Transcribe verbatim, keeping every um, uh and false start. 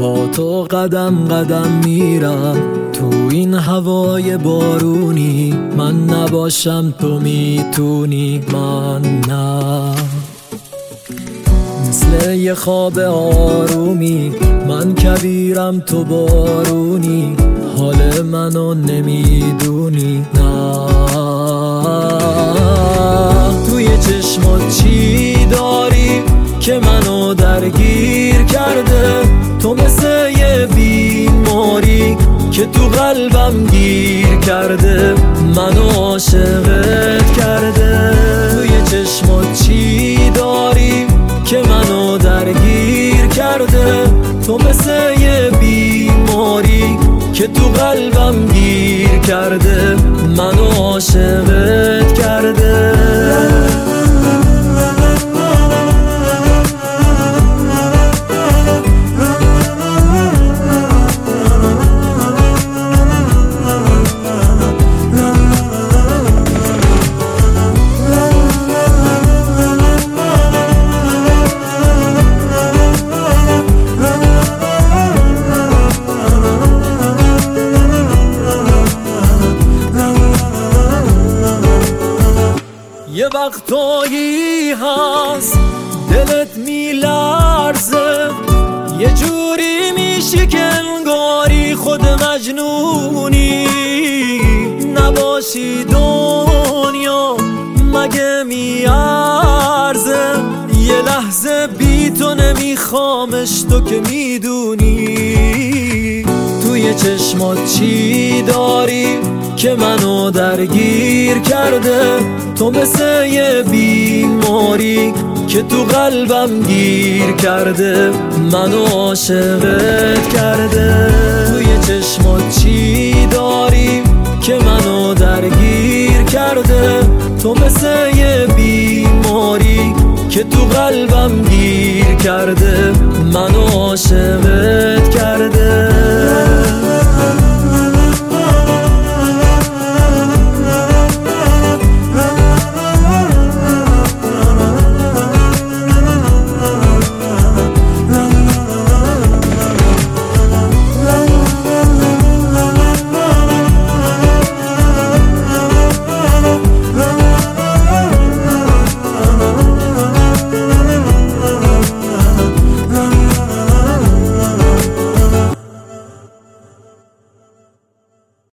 با تو قدم قدم میرم تو این هوای بارونی. من نباشم تو میتونی، من نه. مثل یه خواب آرومی من کبیرم تو بارونی. حال منو نمیدونی، نه. توی چشمات چی داری که منو درگیر کرده؟ تو مثل یه بیماری که تو قلبم گیر کرده، منو عاشقت کرده. توی چشمات چی داری که منو درگیر کرده؟ تو مثل یه بیماری که تو قلبم گیر کرده، منو عاشقت کرده. یه وقتایی هست دلت میلرزه، یه جوری میشی که انگاری خود مجنونی. نباشی دنیا مگه میارزه؟ یه لحظه بی تو نمیخوامش، تو که میدونی. توی چشمات چی داری که منو درگیر کرده؟ تو مثل یه بیماری که تو قلبم گیر کرده، منو عاشقت کرده. توی چشمات چی داری که منو درگیر کرده؟ تو مثل یه بیماری که تو قلبم گیر کرده، منو عاشقت کرده.